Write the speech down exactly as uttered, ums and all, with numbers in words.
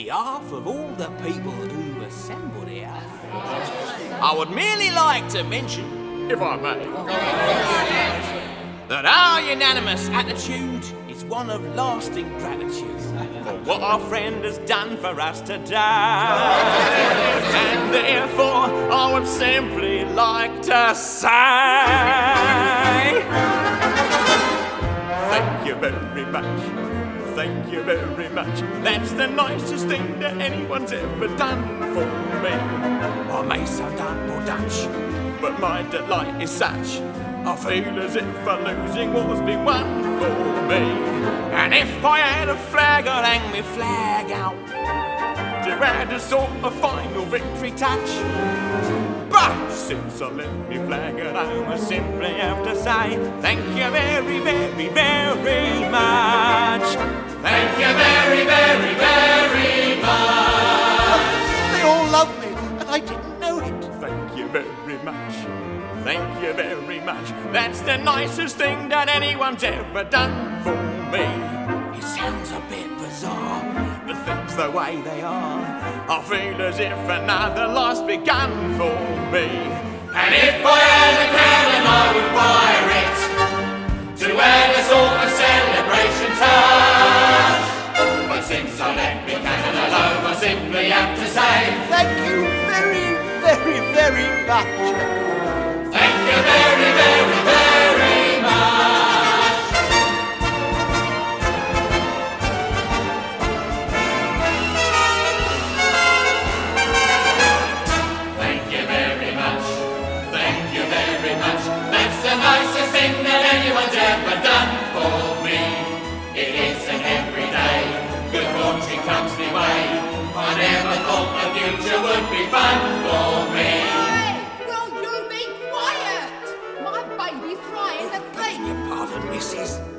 behalf of all the people who've assembled here, I would merely like to mention, if I may, that our unanimous attitude is one of lasting gratitude for what our friend has done for us today. And therefore, I would simply like to say, thank you very much. Thank you very much. That's the nicest thing that anyone's ever done for me. I may sound double Dutch, but my delight is such. I feel as if a losing war's been won for me. And if I had a flag, I'd hang me flag out to add a sort of final victory touch. But since I left me flag at home, I simply have to say thank you very, very, very much. Thank you very, very, very much. They all love me, and I didn't know it. Thank you very much. Thank you very much. That's the nicest thing that anyone's ever done for me. It sounds a bit bizarre, but things the way they are. I feel as if another life's begun for me. And if I had a cannon, I would fire it to add a sort of celebration touch. But since I left me cannon alone, I simply have to say thank you very, very, very much. Thank you very, very, very much. Thank you very much. Thank you very much. That's the nicest thing that anyone's ever done for me. It isn't every day good fortune comes my way. I never thought the future would be fun for me. Will you be quiet? My baby's trying to sleep. Pardon, missus.